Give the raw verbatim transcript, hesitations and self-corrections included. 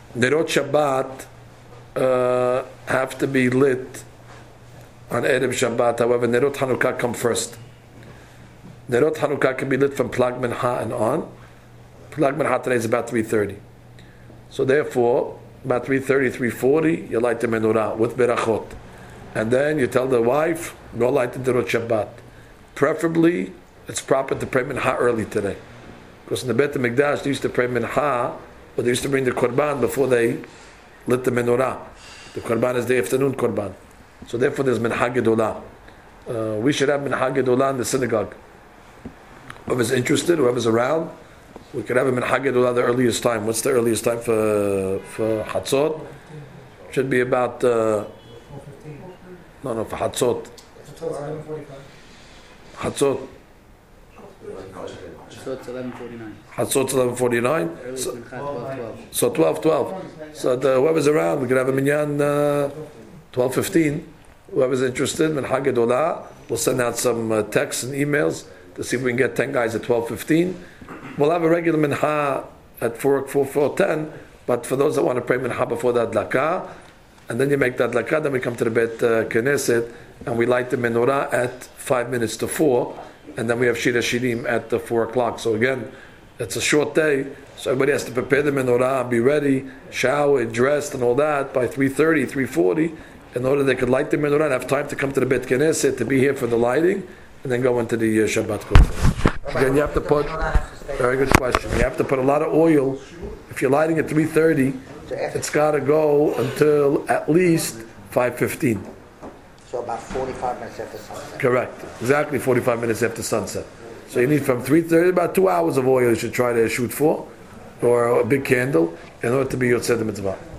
Nerot Shabbat uh, have to be lit on Erev Shabbat. However, Nerot Hanukkah come first. Nerot Hanukkah can be lit from Plag Mincha and on. Plag Mincha today is about three thirty. So therefore, about three thirty, three forty, you light the menorah with berachot. And then you tell the wife, go light the Nerot Shabbat. Preferably, it's proper to pray Mincha early today. Because in the Beit HaMikdash, they used to pray Mincha, but they used to bring the Korban before they lit the menorah. The Korban is the afternoon Korban. So therefore there's Mincha Gedolah. Uh, we should have Mincha Gedolah in the synagogue. Whoever's interested, whoever's around, we could have a Mincha Gedolah the earliest time. What's the earliest time for for Hatzot? Should be about, uh, no, no, for Hatzot. Hatzot. Hatzot's eleven forty-nine. Hatzot's eleven forty-nine. So, so twelve twelve. So the, whoever's around, we could have a minyan uh, twelve fifteen. Whoever's interested, Mincha Gedolah, we'll send out some uh, texts and emails to see if we can get ten guys at twelve fifteen. We'll have a regular Mincha at four, four, four ten, but for those that want to pray Mincha before the Adlaka, and then you make the Adlaka, then we come to the Beit uh, Knesset, and we light the menorah at five minutes to four, and then we have Shira Shirim at the four o'clock. So again, it's a short day, so everybody has to prepare the menorah, be ready, shower, dressed, and all that by three thirty, three forty, in order they could light the menorah and have time to come to the Beit Knesset to be here for the lighting, and then go into the uh, Shabbat Kodesh. Again, you have to put, very good question, you have to put a lot of oil. If you're lighting at three thirty, it's got to go until at least five fifteen. So about forty-five minutes after sunset. Correct. Exactly forty-five minutes after sunset. So you need from three thirty, about two hours of oil you should try to shoot for, or a big candle, in order to be Yotzei the Mitzvah.